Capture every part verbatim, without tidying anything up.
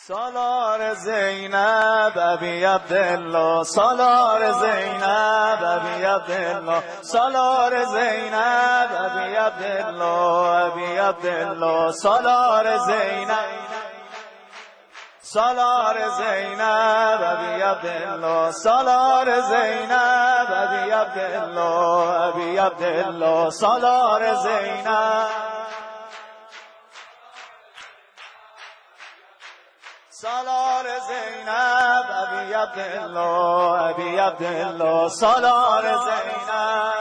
سالار زینب ابی عبدالله، سالار زینب ابی عبدالله، سالار زینب ابی عبدالله، ابی عبدالله، سالار زینب، سالار زینب ابی عبدالله، سالار زینب ابی عبدالله، ابی عبدالله، سالار زینب، سالار زینب ابی عبدالله، ابی عبدالله، سالار زینب،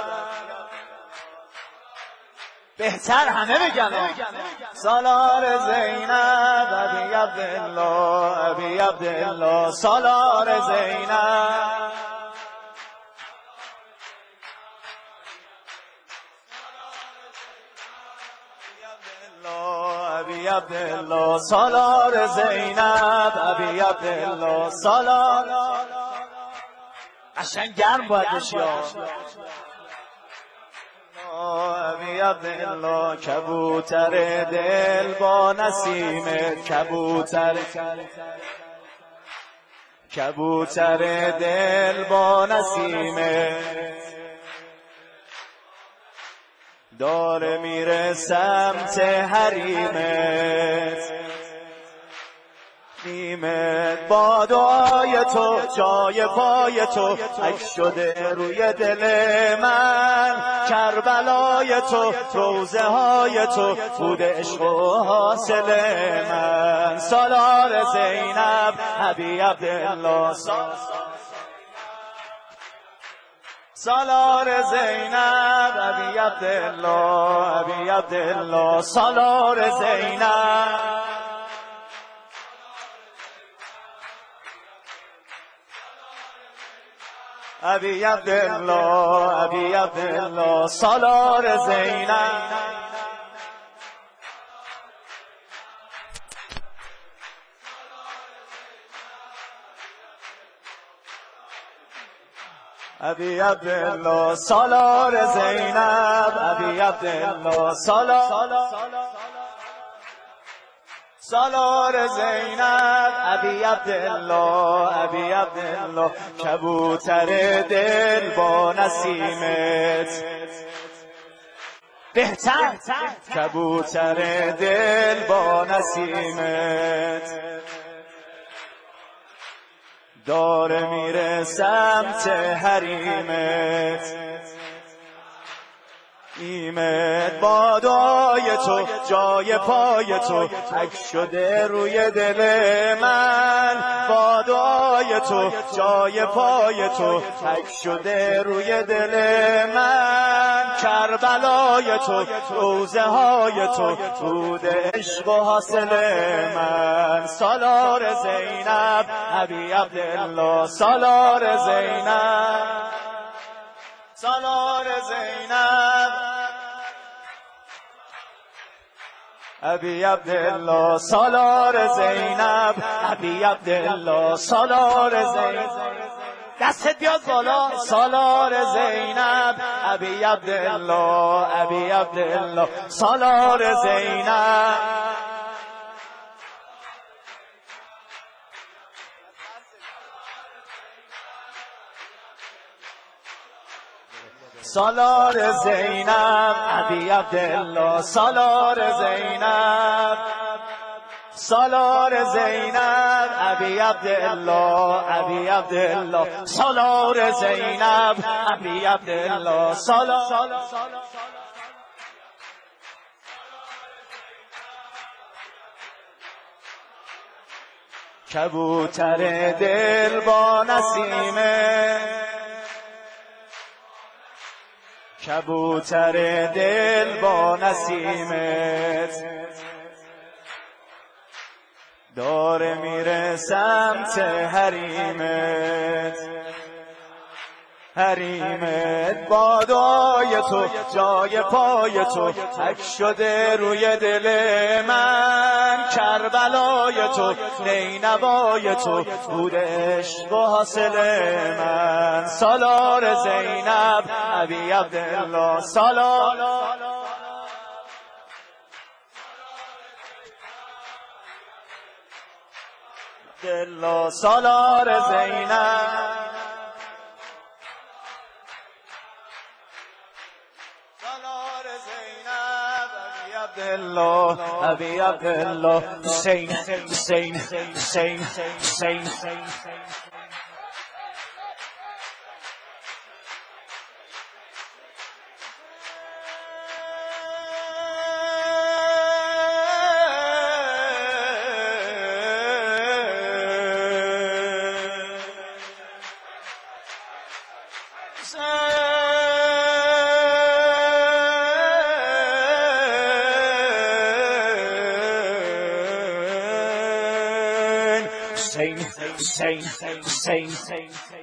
بهتر همه بگن سالار زینب ابی عبدالله، ابی عبدالله، سالار زینب، ابی عبدالله، سالار زینب ابی عبدالله، سالار قشنگ گرم باید بشی ابی عبدالله، کبوتر دل با نسیم، کبوتر کبوتر دل با نسیم، داره میره سمت حریمت، نیمت با دعای تو، جای پای تو تک شده روی دل من، کربلای تو، روزه های تو بود عشق و حاصل من، سالار زینب ابی عبدالله، سالار زینب ابی عبدالله، ابی عبدالله، سالار زینب، ابی عبدالله، ابی عبدالله، سالار زینب، ابی عبدالله، سالار زینب، ابی عبدالله، سالار سالار زینب ابی عبدالله، ابی عبدالله، کبوتر دل با نسیمت، بهتر کبوتر دل با نسیمت، داره میره سمت حریمت، نیمت با دعای تو، جای پای تو تک شده روی دل من، با دعای تو، جای پای تو تک شده روی دل من، کربلای تو، روزه های تو بود عشق و حاصل من، سالار زینب ابی عبدالله، سالار زینب، سالار زینب ابی عبدالله، سالار زینب ابی عبدالله، سالار زینب، دستت بیاد بالا، سالار زینب ابی عبدالله، ابی عبدالله، سالار زینب، سالار زینب ابی عبدالله، سالار زینب، سالار زینب ابی عبدالله، ابی عبدالله، سالار زینب ابی عبدالله، سالار کبوتر دل با نسیمه، کبوتر دل با نسیمت، داره میره سمت حریمت، حریمت با دعای تو، جای پای تو تک شده روی دل من، کربلای تو، نینوای تو بود عشق و حاصل من، سالار زینب ابی عبدالله، سالار عبدالله سالار زینب سالار زینب ابی عبدالله ابی عبدالله حسین حسین حسین حسین Hussein, Hussein, Hussein, Hussein.